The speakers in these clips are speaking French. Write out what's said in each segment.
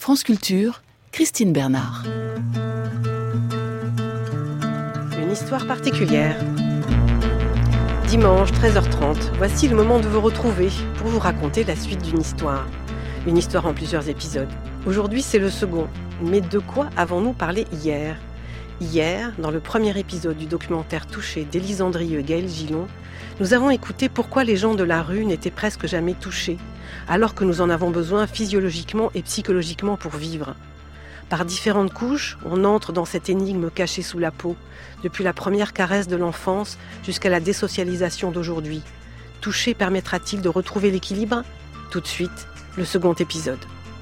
France Culture, Christine Bernard. Une histoire particulière. Dimanche, 13h30, voici le moment de vous retrouver pour vous raconter la suite d'une histoire. Une histoire en plusieurs épisodes. Aujourd'hui, c'est le second. Mais de quoi avons-nous parlé hier ? Hier, dans le premier épisode du documentaire Touché d'Élise Andrieux et Gaël Gillon, nous avons écouté pourquoi les gens de la rue n'étaient presque jamais touchés, alors que nous en avons besoin physiologiquement et psychologiquement pour vivre. Par différentes couches, on entre dans cette énigme cachée sous la peau, depuis la première caresse de l'enfance jusqu'à la désocialisation d'aujourd'hui. Toucher permettra-t-il de retrouver l'équilibre ? Tout de suite, le second épisode.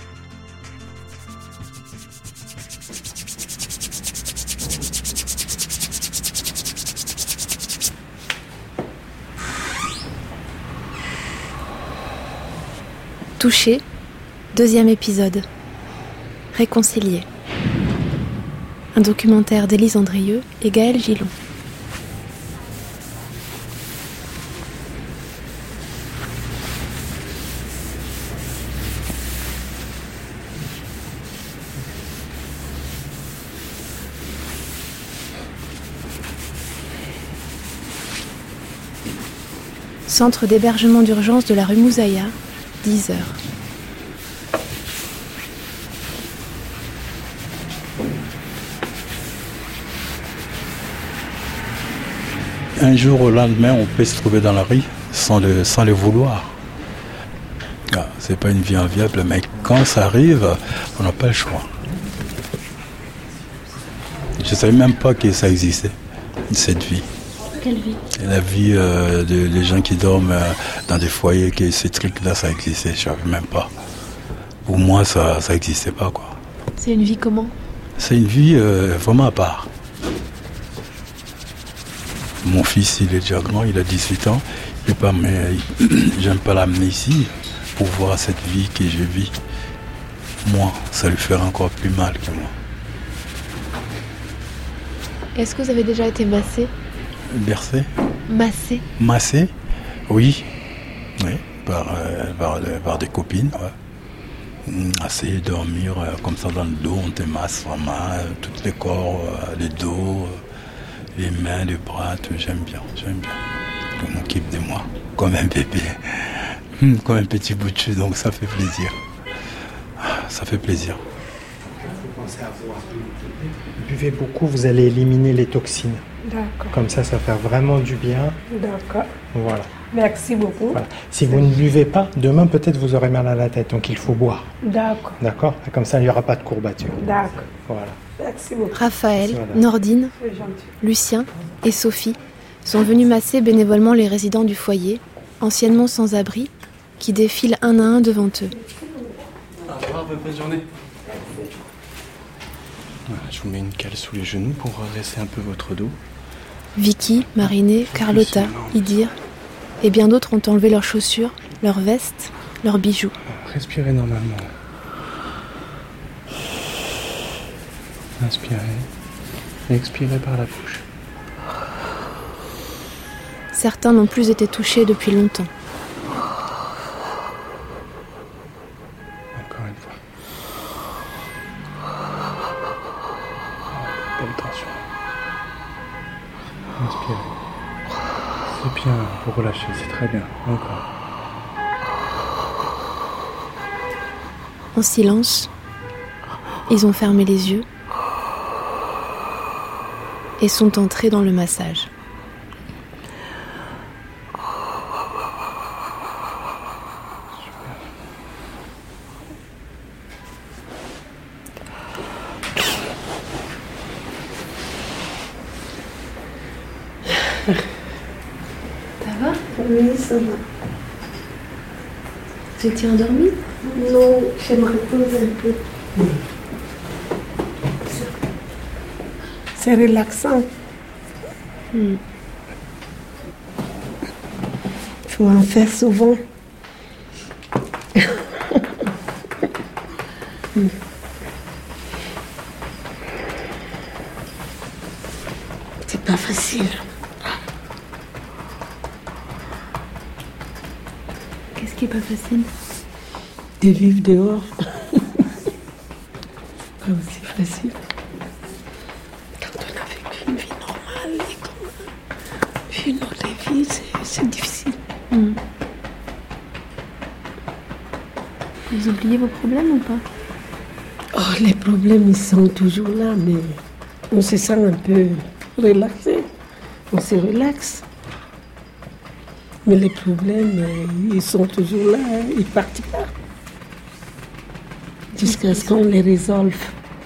Touché, deuxième épisode. Réconcilié. Un documentaire d'Élise Andrieux et Gaël Gillon. Centre d'hébergement d'urgence de la rue Moussaïa, 10 heures. Un jour au lendemain, on peut se trouver dans la rue sans le vouloir. C'est pas une vie enviable, mais quand ça arrive, on n'a pas le choix. Je ne savais même pas que ça existait, cette vie. Quelle vie ? La vie des gens qui dorment dans des foyers, que ces trucs-là, ça existait, je ne savais même pas. Pour moi, ça n'existait pas, quoi. C'est une vie comment ? C'est une vie vraiment à part. Mon fils, il est déjà grand, il a 18 ans. J'aime pas l'amener ici pour voir cette vie que je vis. Moi, ça lui ferait encore plus mal que moi. Est-ce que vous avez déjà été massé ? Bercé ? Massé ? Massé ? Oui. Oui, par des copines. Ouais. Assez dormir comme ça dans le dos, on te masse vraiment, tous les corps, le dos, les mains, les bras, tout. J'aime bien. On m'occupe de moi, comme un bébé, comme un petit bout de chou, donc ça fait plaisir. Ça fait plaisir. Vous pensez à boire. Buvez beaucoup, vous allez éliminer les toxines. D'accord. Comme ça va faire vraiment du bien. D'accord. Voilà. Merci beaucoup. Voilà. Si vous ne buvez pas, demain peut-être vous aurez mal à la tête, donc il faut boire. D'accord. D'accord ? Comme ça, il n'y aura pas de courbature. D'accord. Voilà. Merci beaucoup. Raphaël, Voilà. Nordine, C'est gentil. Lucien et Sophie sont venus masser bénévolement les résidents du foyer, anciennement sans-abri, qui défilent un à un devant eux. Au revoir, bonne journée. Voilà, je vous mets une cale sous les genoux pour redresser un peu votre dos. Vicky, Marinée, Carlotta, Idir et bien d'autres ont enlevé leurs chaussures, leurs vestes, leurs bijoux. Respirez normalement. Inspirez. Expirez par la bouche. Certains n'ont plus été touchés depuis longtemps. Encore une fois. Belle tension. Inspirez. C'est bien, vous relâchez, c'est très bien. Encore. En silence, ils ont fermé les yeux et sont entrés dans le massage. Ça va ? Oui, ça va. Tu étais endormie ? Non, j'aimerais poser un peu. C'est relaxant. Il faut en faire souvent. C'est pas facile. Qu'est-ce qui est pas facile ? De vivre dehors. pas aussi facile. Quand on a vécu une vie normale et qu'on a vu une autre vie, c'est difficile. Vous oubliez vos problèmes ou pas? Oh, les problèmes, ils sont toujours là, mais on se sent un peu relaxé. On se relaxe. Mais les problèmes, ils sont toujours là, ils partent pas. Jusqu'à ce qu'on les résolve.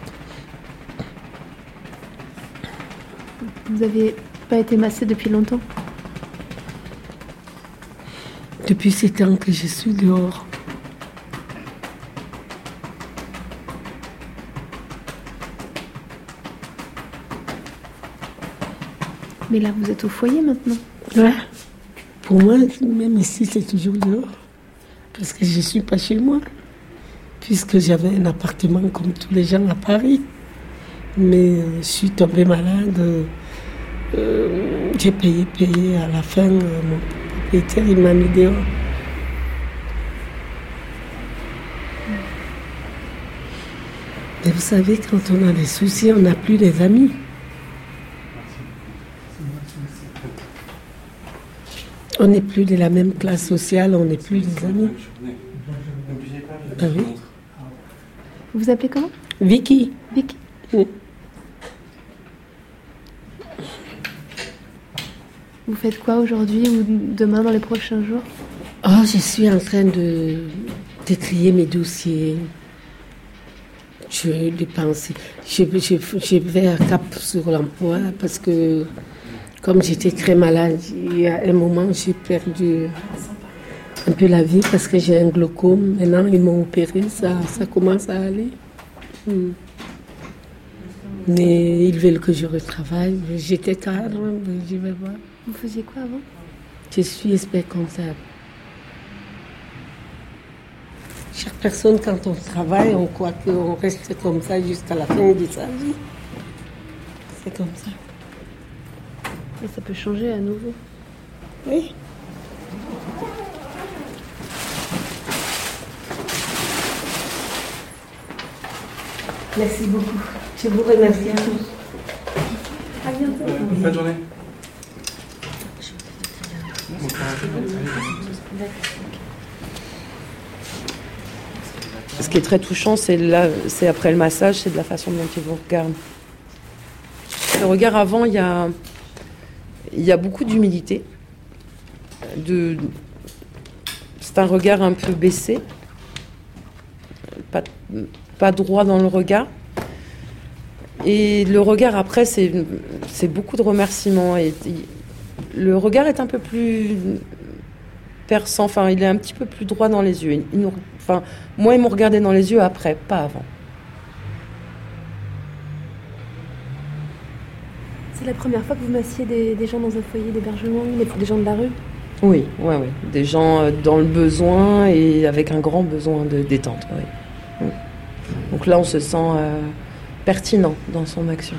Vous n'avez pas été massée depuis longtemps? Depuis 7 ans que je suis dehors. Mais là, vous êtes au foyer maintenant. Ouais. Pour moi, même ici, c'est toujours dehors. Parce que je ne suis pas chez moi. Puisque j'avais un appartement comme tous les gens à Paris. Mais je suis tombée malade. J'ai payé. À la fin, mon propriétaire, il m'a mis dehors. Et vous savez, quand on a des soucis, on n'a plus des amis. On n'est plus de la même classe sociale, on n'est plus des amis. Ah oui. Vous vous appelez comment? Vicky. Vicky. Oui. Vous faites quoi aujourd'hui ou demain dans les prochains jours? Oh, je suis en train de trier mes dossiers. Je dépense. Je vais à cap sur l'emploi parce que comme j'étais très malade, il y a un moment j'ai perdu un peu la vie parce que j'ai un glaucome. Maintenant ils m'ont opéré, ça commence à aller. Mais ils veulent que je retravaille. J'étais cadre, mais je vais voir. Vous faisiez quoi avant? Je suis expert comptable. Chaque personne, quand on travaille, on croit qu'on reste comme ça jusqu'à la fin de sa vie. C'est comme ça. Et ça peut changer à nouveau. Oui. Merci beaucoup. Je vous remercie à tous. À bientôt. Bonne journée. Ce qui est très touchant, c'est après le massage, c'est de la façon dont ils vous regardent. Le regard avant, il y a beaucoup d'humilité. C'est un regard un peu baissé, pas droit dans le regard. Et le regard après, c'est beaucoup de remerciements. Et le regard est un peu plus perçant, enfin, il est un petit peu plus droit dans les yeux. Moi, ils m'ont regardé dans les yeux après, pas avant. C'est la première fois que vous massiez des gens dans un foyer d'hébergement, des gens de la rue? Oui. Des gens dans le besoin et avec un grand besoin de détente. Oui. Donc là, on se sent pertinent dans son action.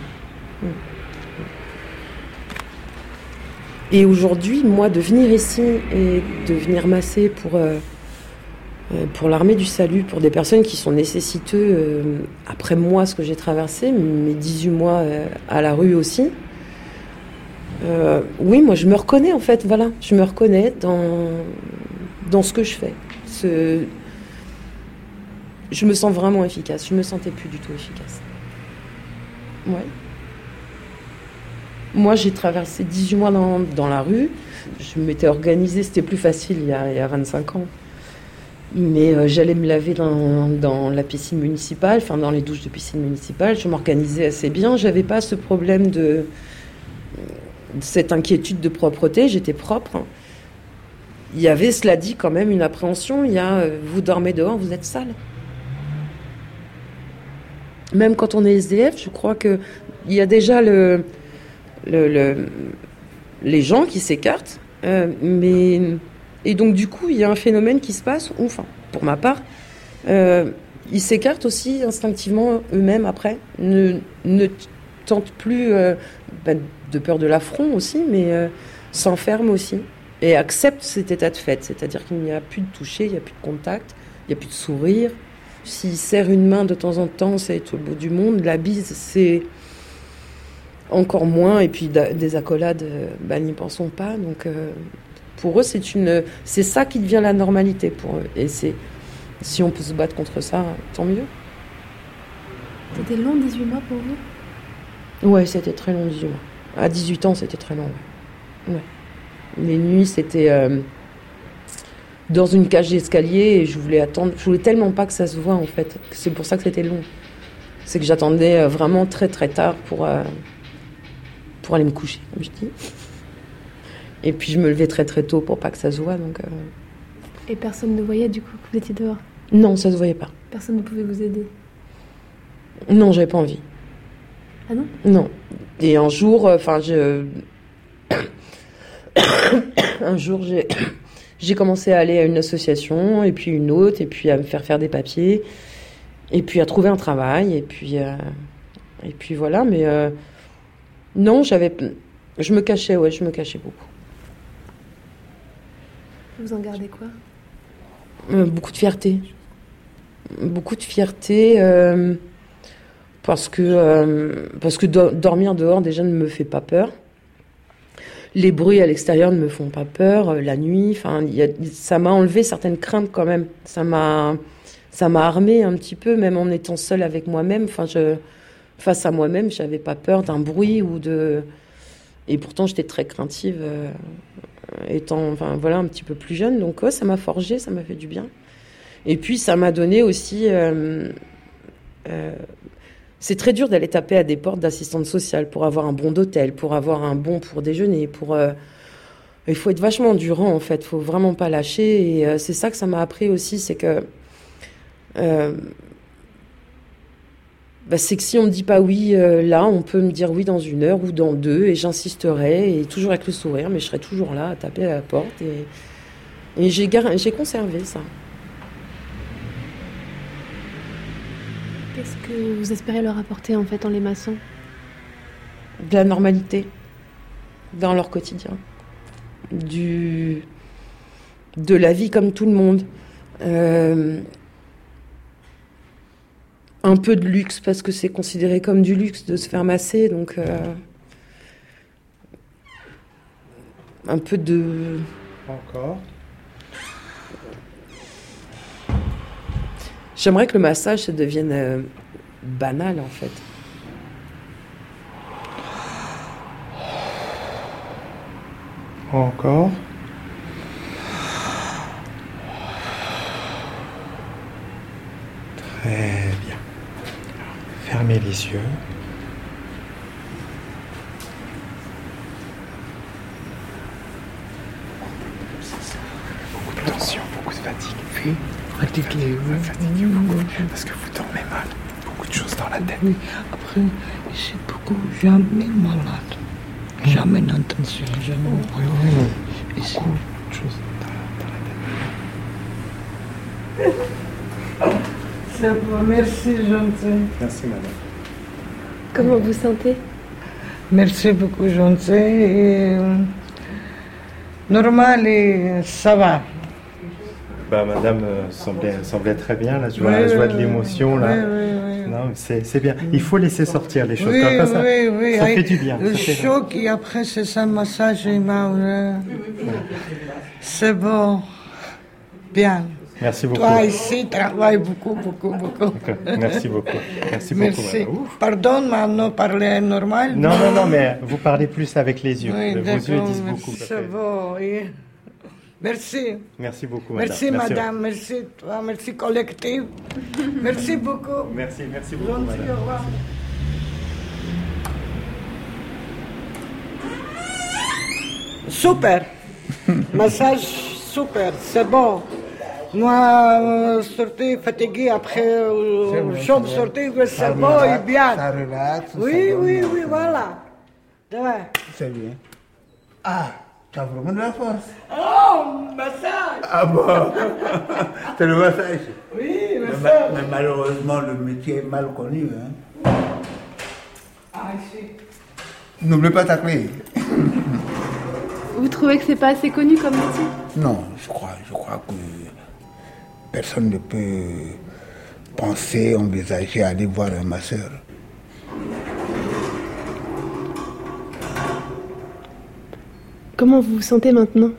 Et aujourd'hui, moi, de venir ici et de venir masser pour l'armée du salut, pour des personnes qui sont nécessiteux, après moi, ce que j'ai traversé, mes 18 mois à la rue aussi, oui, moi, je me reconnais, en fait, voilà. Je me reconnais dans ce que je fais. Je me sens vraiment efficace. Je me sentais plus du tout efficace. Ouais. Moi, j'ai traversé 18 mois dans la rue. Je m'étais organisée, c'était plus facile il y a 25 ans. Mais j'allais me laver dans la piscine municipale, enfin dans les douches de piscine municipale. Je m'organisais assez bien. J'avais pas ce problème de cette inquiétude de propreté. J'étais propre. Il y avait, cela dit, quand même une appréhension. Il y a, vous dormez dehors, vous êtes sale. Même quand on est SDF, je crois que il y a déjà les gens qui s'écartent, et donc du coup il y a un phénomène qui se passe où, enfin pour ma part, ils s'écartent aussi instinctivement eux-mêmes après, ne tentent plus, de peur de l'affront aussi, mais s'enferment aussi et acceptent cet état de fait, c'est-à-dire qu'il n'y a plus de toucher, il n'y a plus de contact, il n'y a plus de sourire. S'il serre une main de temps en temps, c'est tout le bout du monde. La bise, c'est encore moins. Et puis des accolades, n'y pensons pas. Donc pour eux, c'est ça qui devient la normalité pour eux. Et si on peut se battre contre ça, tant mieux. C'était long, 18 mois pour vous ? Ouais, c'était très long, 18 mois. À 18 ans, c'était très long. Ouais. Les nuits, c'était dans une cage d'escalier et je voulais attendre. Je voulais tellement pas que ça se voie, en fait. C'est pour ça que c'était long. C'est que j'attendais vraiment très très tard pour aller me coucher, comme je dis. Et puis je me levais très très tôt pour pas que ça se voie. Donc, Et personne ne voyait du coup que vous étiez dehors ? Non, ça se voyait pas. Personne ne pouvait vous aider ? Non, j'avais pas envie. Ah non ? Non. Et un jour, un jour, j'ai commencé à aller à une association, et puis une autre, et puis à me faire des papiers, et puis à trouver un travail, et puis voilà. Mais non, je me cachais beaucoup. Vous en gardez quoi ? Beaucoup de fierté. Beaucoup de fierté, parce que dormir dehors, déjà, ne me fait pas peur. Les bruits à l'extérieur ne me font pas peur. La nuit, ça m'a enlevé certaines craintes quand même. Ça m'a armée un petit peu, même en étant seule avec moi-même. Face à moi-même, j'avais pas peur d'un bruit Et pourtant, j'étais très craintive, étant, un petit peu plus jeune. Donc, ça m'a forgé, ça m'a fait du bien. Et puis, ça m'a donné aussi... c'est très dur d'aller taper à des portes d'assistantes sociales pour avoir un bon d'hôtel, pour avoir un bon pour déjeuner, il faut être vachement endurant, en fait. Il faut vraiment pas lâcher. Et c'est ça que ça m'a appris aussi, c'est que... c'est que si on me dit pas oui là, on peut me dire oui dans 1 heure ou dans 2, et j'insisterai, et toujours avec le sourire, mais je serai toujours là à taper à la porte. Et j'ai conservé ça. Qu'est-ce que vous espérez leur apporter en fait en les maçons ? De la normalité dans leur quotidien, de la vie comme tout le monde, un peu de luxe parce que c'est considéré comme du luxe de se faire masser, donc un peu de... Encore. J'aimerais que le massage, ça devienne banal, en fait. Encore. Très bien. Fermez les yeux. Beaucoup de tension, beaucoup de fatigue. Oui. Fatigué, oui. Fatigué beaucoup, parce que vous dormez mal. Beaucoup de choses dans la tête. Oui, après, c'est beaucoup, jamais malade. Jamais d'intention, jamais. Oui. Beaucoup de choses dans la tête. C'est bon, merci, gentil. Merci, madame. Comment vous sentez ? Merci beaucoup, gentil. Et, normal, et ça va. Madame semblait très bien, là. Je vois de l'émotion, là. Oui. Non, c'est bien. Il faut laisser sortir les choses Oui, comme ça. Oui. Ça fait du bien. Le choc, et après, c'est ça, massage, il m'a... C'est bon. Bien. Merci beaucoup. Toi, ici, travaille beaucoup. Merci beaucoup. Merci beaucoup. Pardon, maintenant, parler normal. Non, mais vous parlez plus avec les yeux. Oui, vos yeux disent beaucoup. C'est bon, oui. Merci. Merci beaucoup, madame. Merci, madame. Merci, toi. Merci, collectif. Merci beaucoup. Merci beaucoup, madame. Au revoir. Super. Massage, super. C'est bon. Moi, sorti fatigué après chambre sortie, c'est bon et bien. Ça relaxe. Oui, voilà. Ouais. C'est bien. Ah, tu as vraiment de la force. Oh, massage. Ah bon. C'est le massage. Oui, massage. Mais malheureusement, le métier est mal connu. Hein. Ah, ici. N'oublie pas ta clé. Vous trouvez que c'est pas assez connu comme métier ? Non, je crois que personne ne peut pensé, envisagé aller voir un masseur. Comment vous vous sentez maintenant?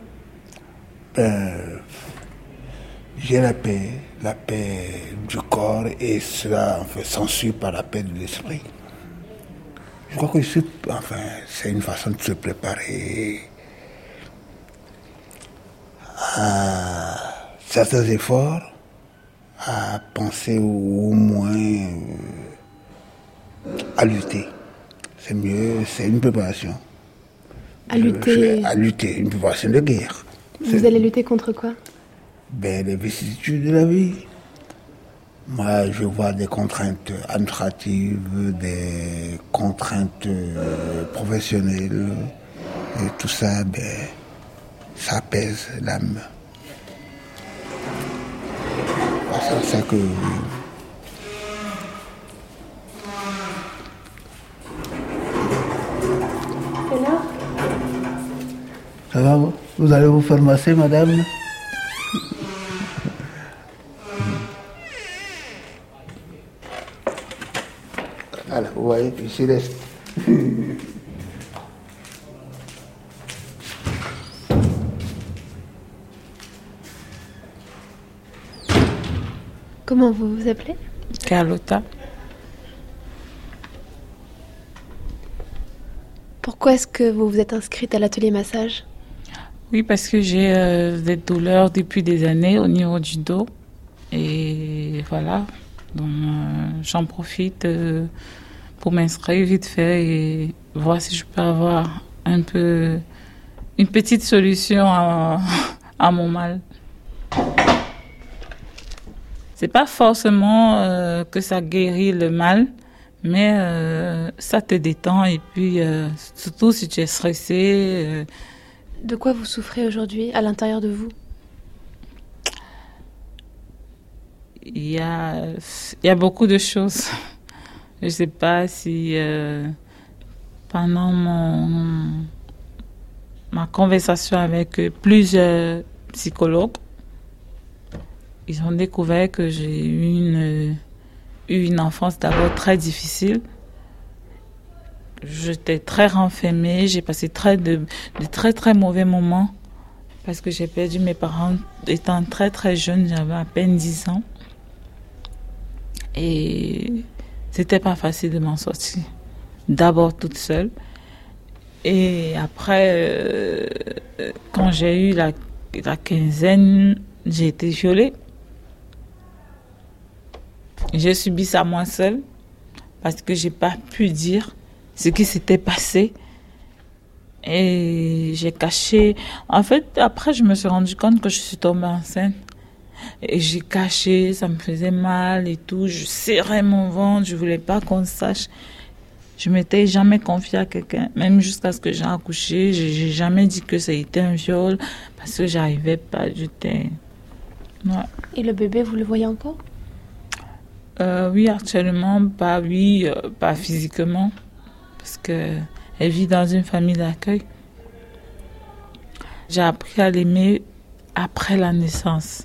J'ai la paix du corps et cela s'ensuit par la paix de l'esprit. Je crois que c'est une façon de se préparer à certains efforts, à penser au moins à lutter. C'est mieux, c'est une préparation. À lutter? À lutter, une préparation de guerre. Vous allez lutter contre quoi? Les vicissitudes de la vie. Moi, je vois des contraintes administratives, des contraintes professionnelles. Et tout ça, ça apaise l'âme. C'est ça que... C'est là? Ça va, vous allez vous faire masser, madame? Voilà, vous voyez, ici reste. Comment vous vous appelez? Carlotta. Pourquoi est-ce que vous vous êtes inscrite à l'atelier massage? Oui, parce que j'ai des douleurs depuis des années au niveau du dos. Et voilà, donc j'en profite pour m'inscrire vite fait et voir si je peux avoir un peu une petite solution à mon mal. C'est pas forcément que ça guérit le mal, mais ça te détend et puis surtout si tu es stressé. De quoi vous souffrez aujourd'hui à l'intérieur de vous? Il y a beaucoup de choses. Je ne sais pas si pendant ma conversation avec plusieurs psychologues, ils ont découvert que j'ai eu une enfance d'abord très difficile. J'étais très renfermée, j'ai passé de très très mauvais moments parce que j'ai perdu mes parents étant très très jeune, j'avais à peine 10 ans. Et c'était pas facile de m'en sortir. D'abord toute seule. Et après, quand j'ai eu la quinzaine, j'ai été violée. J'ai subi ça moi seule parce que j'ai pas pu dire ce qui s'était passé. Et j'ai caché. En fait, après, je me suis rendu compte que je suis tombée enceinte. Et j'ai caché, ça me faisait mal et tout. Je serrais mon ventre, je voulais pas qu'on sache. Je m'étais jamais confiée à quelqu'un, même jusqu'à ce que j'ai accouché. J'ai jamais dit que ça a été un viol parce que j'arrivais pas. J'étais. Ouais. Et le bébé, vous le voyez encore? Oui, actuellement, pas physiquement, parce que elle vit dans une famille d'accueil. J'ai appris à l'aimer après la naissance.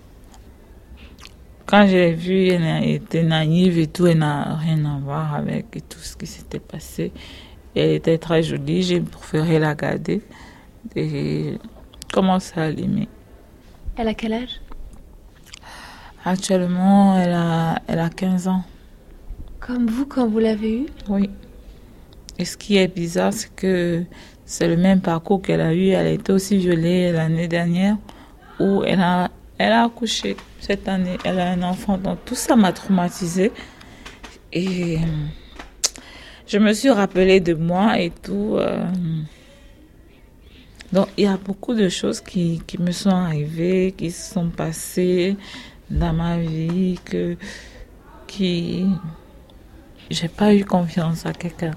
Quand j'ai vu, elle était naïve et tout, elle n'a rien à voir avec tout ce qui s'était passé. Et elle était très jolie, j'ai préféré la garder et commencer à l'aimer. Elle a quel âge? Actuellement, elle a 15 ans. Comme vous, quand vous l'avez eue? Oui. Et ce qui est bizarre, c'est que c'est le même parcours qu'elle a eu. Elle a été aussi violée l'année dernière, où elle a accouché cette année. Elle a un enfant. Donc tout ça m'a traumatisée. Et je me suis rappelée de moi et tout. Donc il y a beaucoup de choses qui me sont arrivées, qui se sont passées dans ma vie, j'ai pas eu confiance à quelqu'un.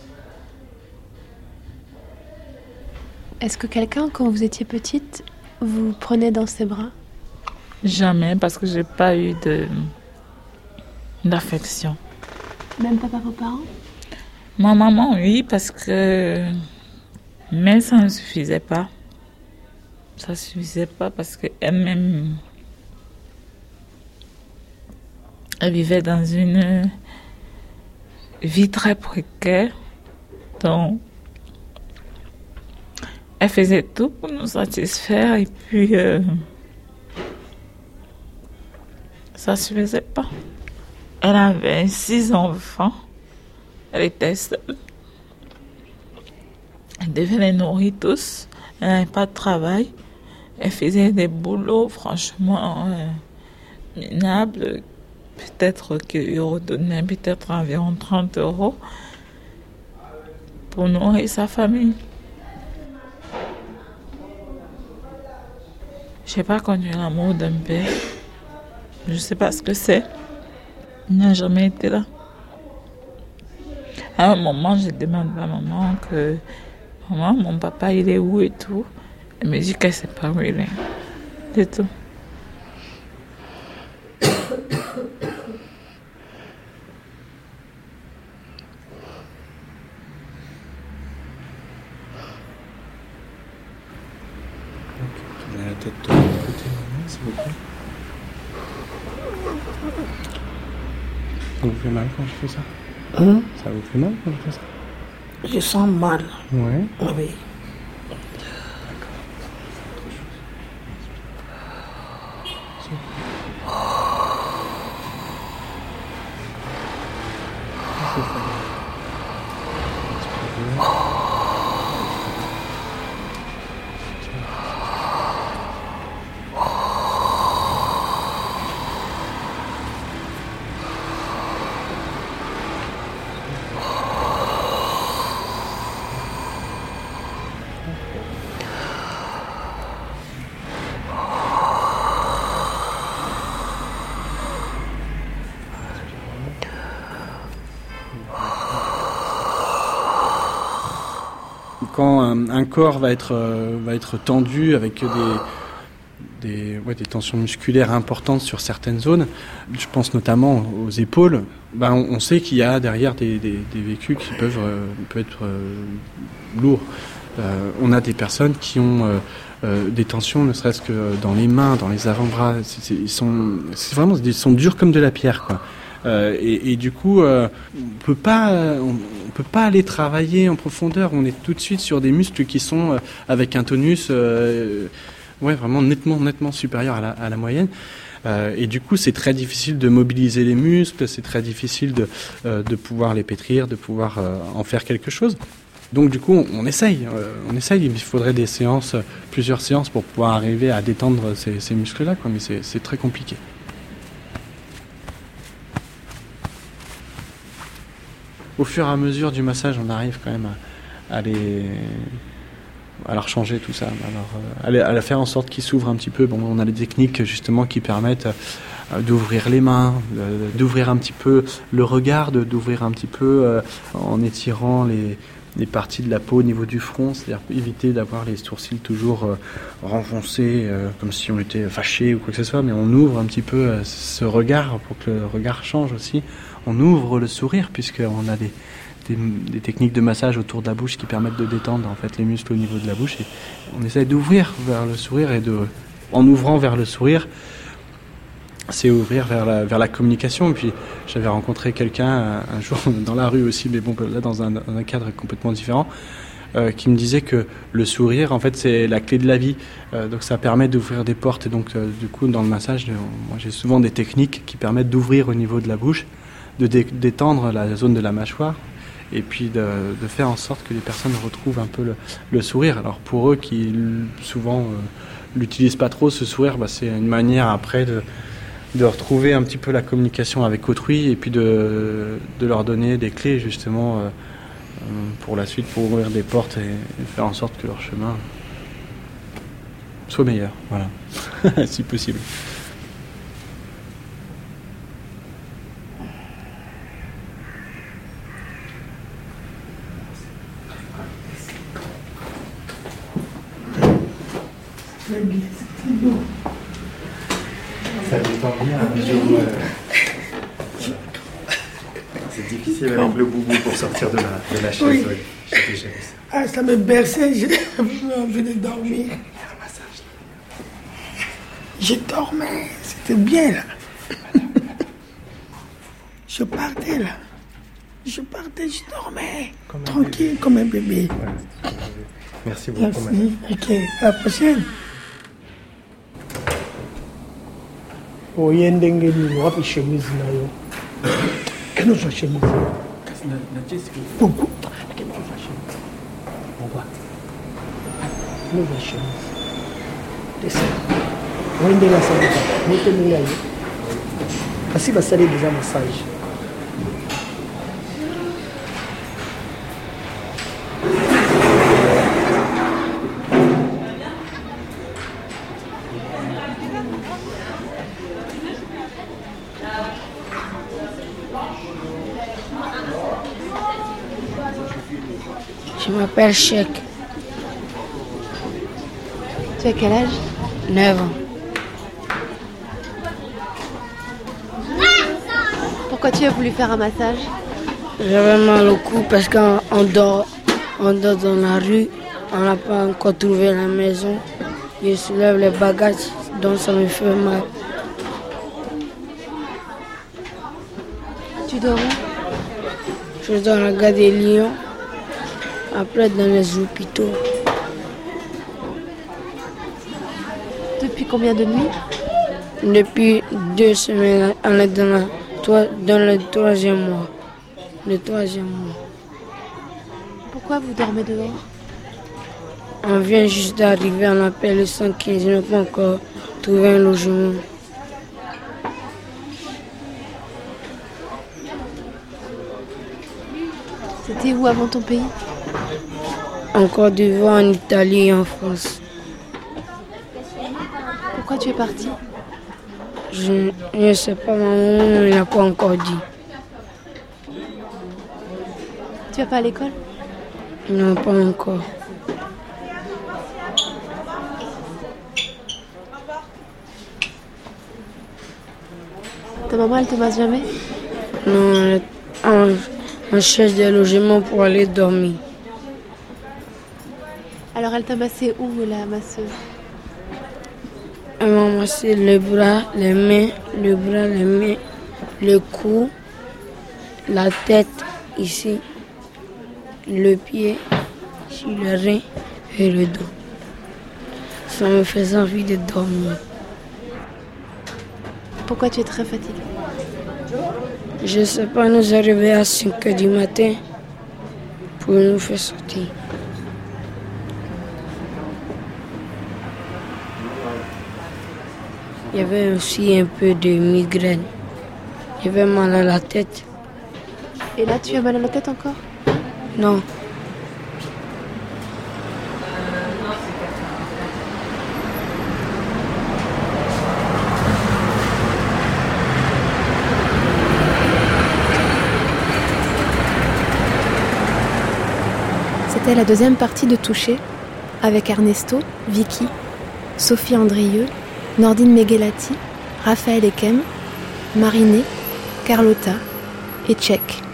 Est-ce que quelqu'un, quand vous étiez petite, vous prenait dans ses bras? Jamais, parce que j'ai pas eu d'affection. Même pas par vos parents? Ma maman, oui, parce que... Mais ça ne suffisait pas. Ça suffisait pas parce qu'elle-même... Elle vivait dans une vie très précaire. Donc, elle faisait tout pour nous satisfaire et puis ça ne se faisait pas. Elle avait 6 enfants. Elle était seule. Elle devait les nourrir tous. Elle n'avait pas de travail. Elle faisait des boulots franchement minables. Peut-être qu'il redonnait peut-être environ 30 € pour nourrir sa famille. Je n'ai pas connu l'amour d'un père. Je ne sais pas ce que c'est. Il n'a jamais été là. À un moment, je demande à maman que maman, mon papa, il est où et tout. Elle me dit qu'elle ne sait pas où il est. C'est tout. Tournez la tête de l'autre côté, s'il vous plaît. Ça vous fait mal quand je fais ça? Ça vous fait mal quand je fais ça? Je sens mal. Ouais. Oui. Quand un corps va être tendu avec des tensions musculaires importantes sur certaines zones, je pense notamment aux épaules, on sait qu'il y a derrière des vécus qui peuvent être lourds. On a des personnes qui ont des tensions, ne serait-ce que dans les mains, dans les avant-bras. Ils sont durs comme de la pierre, quoi. Et du coup, on peut pas aller travailler en profondeur. On est tout de suite sur des muscles qui sont avec un tonus, vraiment nettement supérieur à la moyenne. Et du coup, c'est très difficile de mobiliser les muscles. C'est très difficile de pouvoir les pétrir, de pouvoir en faire quelque chose. Donc du coup, on essaye. Il faudrait plusieurs séances pour pouvoir arriver à détendre ces muscles-là, quoi. Mais c'est très compliqué. Au fur et à mesure du massage, on arrive quand même à leur changer tout ça, à faire en sorte qu'ils s'ouvrent un petit peu. Bon, on a des techniques justement qui permettent d'ouvrir les mains, d'ouvrir un petit peu le regard, d'ouvrir un petit peu en étirant les parties de la peau au niveau du front, c'est-à-dire éviter d'avoir les sourcils toujours renfoncés comme si on était fâché ou quoi que ce soit, mais on ouvre un petit peu ce regard pour que le regard change aussi. On ouvre le sourire puisqu'on a des techniques de massage autour de la bouche qui permettent de détendre en fait les muscles au niveau de la bouche, et on essaie d'ouvrir vers le sourire, et en ouvrant vers le sourire, c'est ouvrir vers la communication. Et puis j'avais rencontré quelqu'un un jour dans la rue aussi, mais bon, là dans un cadre complètement différent, qui me disait que le sourire en fait c'est la clé de la vie, donc ça permet d'ouvrir des portes. Et donc du coup dans le massage, moi j'ai souvent des techniques qui permettent d'ouvrir au niveau de la bouche, de détendre la zone de la mâchoire, et puis de faire en sorte que les personnes retrouvent un peu le sourire. Alors pour eux qui souvent l'utilisent pas trop, ce sourire, c'est une manière après de retrouver un petit peu la communication avec autrui, et puis de leur donner des clés justement pour la suite, pour ouvrir des portes et faire en sorte que leur chemin soit meilleur, voilà, si possible. Ça détend bien un jour. C'est difficile avec le boubou pour sortir de la chaise. Oui. J'ai déjà vu ça. Ah, ça me berçait, j'ai envie de dormir. Je dormais, c'était bien là. Je partais là. Je dormais. Tranquille comme un bébé. Ouais. Merci beaucoup. Merci. Ok, à la prochaine. Oyendenge ni wapi chemise nayo. Kano za chemise. Beaucoup. Kano za chemise. On voit. Kano za chemise. Descends. Oyende la salita. Moto ninga yo. Asi basali déjà massage. Je m'appelle Cheikh. Tu as quel âge? 9 ans. Pourquoi tu as voulu faire un massage? J'avais mal au cou parce qu'on dort dans la rue. On n'a pas encore trouvé la maison. Je soulève les bagages, donc ça me fait mal. Tu dors où? Je dors à la gare de Lyon. Après, dans les hôpitaux. Depuis combien de nuits? Depuis 2 semaines, on est dans le 3e mois. Le 3e mois. Pourquoi vous dormez dehors? On vient juste d'arriver, on appelle le 115, on n'a pas encore trouvé un logement. C'était où avant ton pays? En Côte d'Ivoire, en Italie et en France. Pourquoi tu es parti? Je ne sais pas, maman ne l'a pas encore dit. Tu vas pas à l'école? Non, pas encore. Ta maman, elle te masse jamais? Non, on cherche des logements pour aller dormir. Alors elle t'a massé où, la masseuse? Elle m'a massé les bras, les mains, le cou, la tête ici, le pied, sur le rein et le dos. Ça me faisait envie de dormir. Pourquoi tu es très fatiguée? Je ne sais pas, nous arriver à 5 h du matin pour nous faire sortir. Il y avait aussi un peu de migraine. J'avais mal à la tête. Et là, tu as mal à la tête encore? Non. C'était la deuxième partie de Toucher, avec Ernesto, Vicky, Sophie Andrieux, Nordine Meghelati, Raphaël Ekem, Mariné, Carlotta et Cheikh.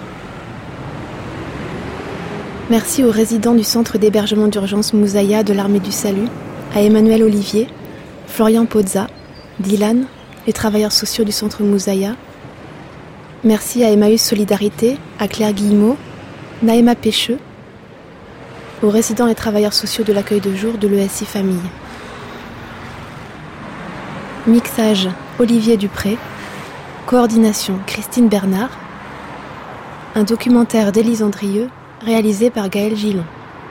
Merci aux résidents du centre d'hébergement d'urgence Moussaïa de l'Armée du Salut, à Emmanuel Olivier, Florian Pozza, Dylan, les travailleurs sociaux du centre Moussaïa. Merci à Emmaüs Solidarité, à Claire Guillemot, Naïma Pêcheux, aux résidents et travailleurs sociaux de l'accueil de jour de l'ESI Famille. Mixage Olivier Dupré. Coordination Christine Bernard. Un documentaire d'Élise Andrieux réalisé par Gaël Gillon.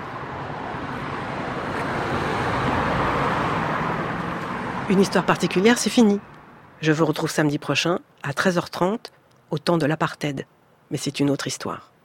Une histoire particulière, c'est fini. Je vous retrouve samedi prochain à 13h30 au temps de l'apartheid. Mais c'est une autre histoire.